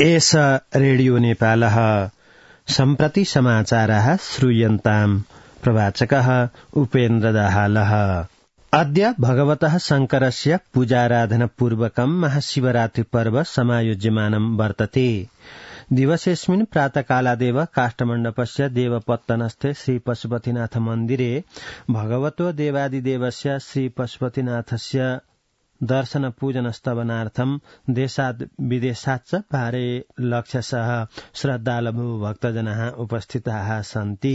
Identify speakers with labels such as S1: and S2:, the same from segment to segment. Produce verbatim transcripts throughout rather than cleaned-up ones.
S1: एष रेडियो नेपालः सम्प्रति समाचारः श्रूयन्ताम् प्रवाचकः उपेन्द्र दाहालः। अद्य भगवतः शङ्करस्य पूजाराधनपूर्वकं महाशिवरात्रि पर्व समायोज्यमानं वर्तते। दिवसेऽस्मिन् प्रातःकालादेव काष्ठमण्डपस्य देवपत्तनस्थे श्री पशुपतिनाथ मन्दिरे भगवतो देवादिदेवस्य श्री पशुपतिनाथस्य दर्शन पूजन स्तवनार्थं देशात् विदेशाच्च भारे लक्ष्यसह श्रद्धालु भक्तजनाः उपस्थिताः सन्ति।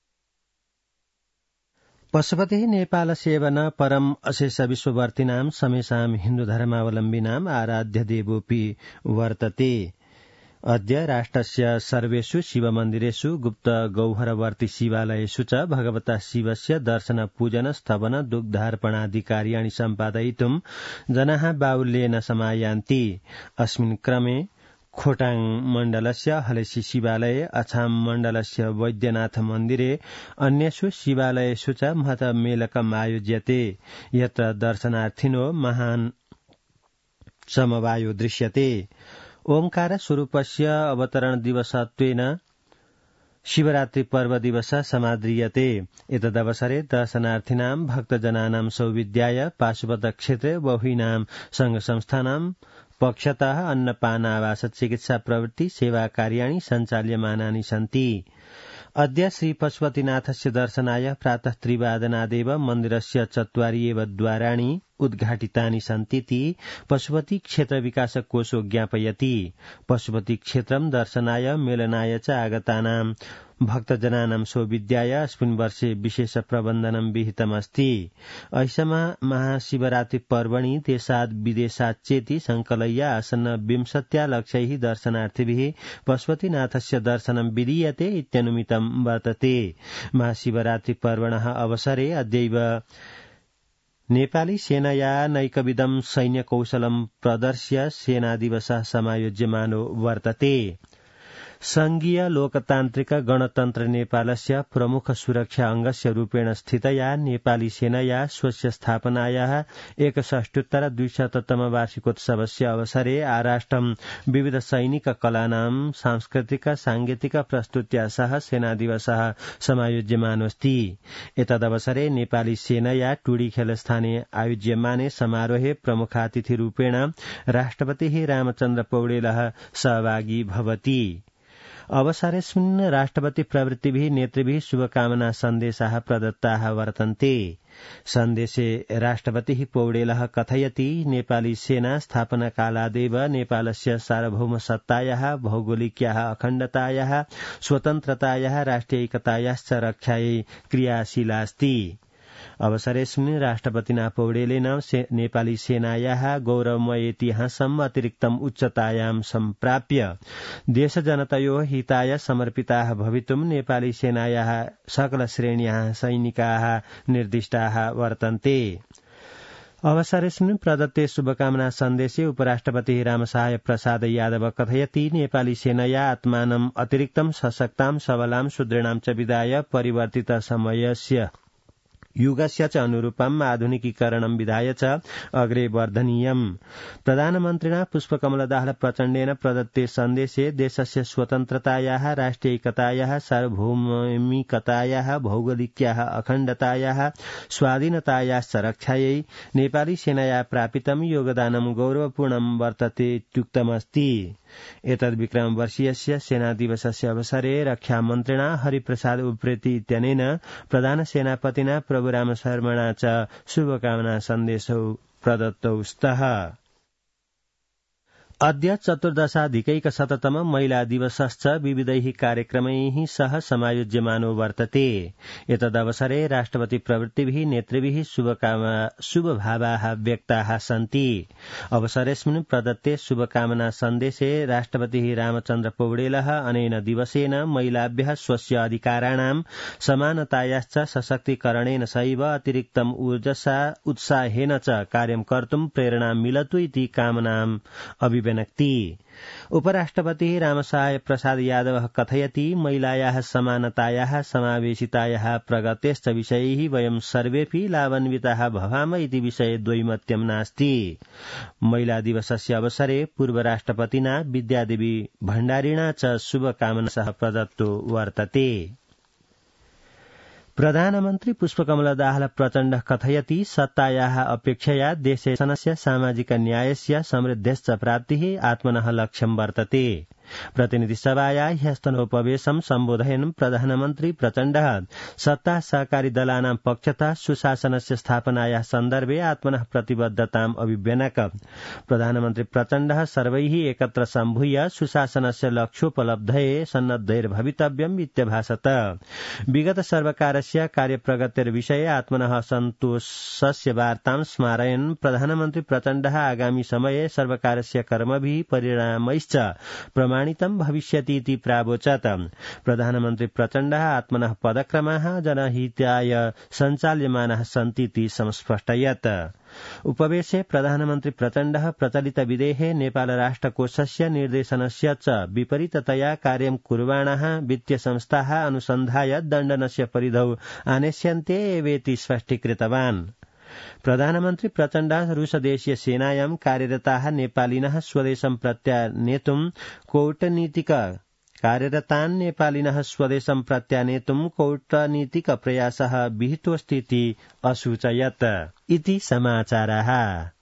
S1: पशुपतिः नेपाल सेवन परम अशेष विश्ववर्तिनां समेषां हिन्दू धर्मावलम्बिनां आराध्य देवोऽपि वर्तते। अद्य राष्ट्रस्य सर्वेषु शिवमन्दिरेषु गुप्त गौहरवर्ती शिवालयेषु च भगवता शिवस्य दर्शन पूजन स्तवन दुग्धार्पणादि कार्याणि सम्पादयितुं जनाः बाहुल्येन समायान्ति। अस्मिन् क्रमे खोटाङ मण्डलस्य हलेसी शिवालये, अछाम मण्डलस्य वैद्यनाथ मन्दिरे, अन्येषु शिवालयेषु च महतमेलकम् आयोज्यते, यत्र दर्शनार्थिनो महान् समवायो दृश्यते। ओंकार स्वरूपस्य अवतरण दिवसत्वेन शिवरात्रि पर्व दिवस समाद्रियते। एतदवसरे दर्शनार्थिनां भक्तजनानां सौविध्याय पाशुपत क्षेत्रे बहूनां संघ संस्थानां पक्षतः अन्नपान आवास चिकित्सा प्रवृत्ति सेवा कार्याणि सञ्चाल्यमानानि सन्ति। अद्य श्री पशुपतिनाथस्य दर्शनाय प्रातः त्रिवादनादेव मन्दिरस्य चत्वारि एव द्वाराणि उद्घाटितानि सन्तीति पशुपति क्षेत्र विकास कोशो ज्ञापयति। पशुपति क्षेत्रं दर्शनाय मेलनाय च आगतानां भक्तजनानां सौविध्याय अस्मिन् वर्षे विशेष प्रबन्धनं विहितमस्ति। ऐषमा महाशिवरात्रि पर्वणि देशात् विदेशाच्चेति संकलय्य आसन्न विंशत्या लक्षैः दर्शनार्थिभिः पशुपतिनाथस्य दर्शनं विधीयते इत्यनुमितं वर्तते। महाशिवरात्रि पर्वणः अवसरे अद्यैव नेपाली सेनया नैकविधं सैन्यकौशलं प्रदर्श्य सेनादिवसः समायोज्यमानो वर्तते। संघीय लोकतान्त्रिक गणतन्त्र नेपालस्य प्रमुख सुरक्षा अंगस्य रूपेण स्थितया नेपाली सेनया स्वस्य स्थापनायाः एकषष्ट्युत्तर द्विशततम वार्षिकोत्सवस्य अवसरे आराष्ट्रं विविध सैनिक कलानां सांस्कृतिक सांगीतिक प्रस्तुत्या सह सेनादिवसः समायोज्यमानोऽस्ति। एतदवसरे नेपाली सेनया टुडीखेलस्थाने आयोज्यमाने समारोहे प्रमुखातिथिरूपेण राष्ट्रपतिः रामचन्द्र पौडेलः सहभागी भवति। अवसरेऽस्मिन् राष्ट्रपति प्रवृत्तिभिः नेतृभिः शुभकामना सन्देशाः प्रदत्ताः वर्तन्ते। सन्देशे राष्ट्रपतिः पौडेलः कथयति नेपाली सेना स्थापनाकालादेव नेपालस्य सार्वभौमसत्तायाः भौगोलिक्याः अखण्डतायाः स्वतन्त्रतायाः राष्ट्रियैकतायाश्च रक्षायै क्रियाशीला अस्ति। अवसरेऽस्मिन् राष्ट्रपतिना पौडेलेन नेपाली सेनायाः गौरवमय इतिहासम् अतिरिक्तम् उच्चतायां सम्प्राप्य देशजनतयोः हिताय समर्पिताः भवितुं नेपाली सेनायाः सकलश्रेण्याः सैनिकाः निर्दिष्टाः वर्तन्ते। अवसरेऽस्मिन् प्रदत्ते शुभकामना सन्देशे उपराष्ट्रपतिः रामसहाय प्रसाद यादव कथयति नेपाली सेनया आत्मानम् अतिरिक्तं सशक्तां सबलां सुदृढां च विधाय परिवर्तित समयस्य युगस्य च अनुरूपम् आधुनिकीकरणं विधाय च अग्रे वर्धनीयम्। प्रधानमन्त्रिणा पुष्पकमलदाहाल प्रचण्डेन प्रदत्ते सन्देशे देशस्य स्वतन्त्रतायाः राष्ट्रियैकतायाः सार्वभौमिकतायाः भौगोलिक्याः अखण्डतायाः स्वाधीनतायाश्च रक्षायै नेपाली सेनया प्रापितं योगदानं गौरवपूर्णं वर्तते इत्युक्तमस्ति। एतद्विक्रमवर्षीयस्य सेनादिवसस्य अवसरे रक्षामन्त्रिणा हरिप्रसाद उप्रेती इत्यनेन प्रधान सेनापतिना प्रभुराम शर्मणा च शुभकामना सन्देशौ प्रदत्तौ स्तः। अद्य चतुर्दशाधिकैकशततम महिला दिवसश्च विविधैः कार्यक्रमैः सह समायोज्यमानो वर्तते। एतदवसरे राष्ट्रपति प्रवृत्तिभिः नेतृभिः शुभभावाः व्यक्ताः सन्ति। अवसरेऽस्मिन् प्रदत्ते शुभकामना सन्देशे राष्ट्रपतिः रामचन्द्र पौडेलः अनेन दिवसेन महिलाभ्यः स्वस्य अधिकाराणां समानतायाश्च सशक्तीकरणेन सैव अतिरिक्तम् ऊर्जसा उत्साहेन च कार्यं कर्तुं प्रेरणा मिलतु इति कामनाम् अभिव्यक्तं अभिव्यनक्ति। उपराष्ट्रपति रामसाय प्रसाद यादव कथयति महिलायाः समानतायाः समावेशितायाः प्रगतेश्च विषयैः वयं सर्वेऽपि लाभान्विताः भवाम इति विषये द्वैमत्यं नास्ति। महिला दिवसस्य अवसरे पूर्व राष्ट्रपतिना विद्यादेवी भण्डारिणा च शुभकामनासह प्रदत्तो वर्तते। प्रधानमन्त्री पुष्पकमल दाहाल प्रचण्ड कथयति सत्तायाः अपेक्षया देशे शासनस्य सामाजिक न्यायस्य समृद्धेश्च प्राप्तिः आत्मनः लक्ष्यं वर्तते। प्रतिनिधि सभाया ह्यस्तनोपवेशं सम्बोधयन् प्रधानमन्त्री प्रचण्डः सत्ता सहकारी दलानां पक्षतः सुशासनस्य स्थापनायाः सन्दर्भे आत्मनः प्रतिबद्धताम् अभिव्यनक। प्रधानमन्त्री प्रचण्डः सर्वैः एकत्र सम्भूय सुशासनस्य लक्ष्योपलब्धये सन्नद्धैर्भवितव्यम् इत्यभाषत। विगत सर्वकारस्य कार्यप्रगतेर्विषये आत्मनः सन्तोषस्य वार्तां स्मारयन् प्रधानमन्त्री प्रचण्डः आगामि समये सर्वकारस्य कर्मभिः परिणामैश्च प्रमाणितं भविष्यति इति प्रावोचत्। प्रधानमन्त्री प्रचण्डः आत्मनः पदक्रमाः जनहिताय सञ्चाल्यमानाः सन्तीति संस्पष्टयत्। उपवेशे प्रधानमन्त्री प्रचण्डः प्रचलित विधेः नेपाल राष्ट्रकोषस्य निर्देशनस्य च विपरीततया कार्यं कुर्वाणाः वित्तीय संस्थाः अनुसन्धाय दण्डनस्य परिधौ आनेष्यन्ते एवेति स्पष्टीकृतवान्। प्रधानमन्त्री प्रचण्डः रूसदेशीय सेनायां कार्यरताः नेपालिनः स्वदेशं प्रत्यानेतुं कूटनीतिक कार्यरतान् नेपालिनः स्वदेशं प्रत्यानेतुं कूटनीतिक प्रयासः विहितोऽस्ति इति असूचयत्। इति समाचाराः।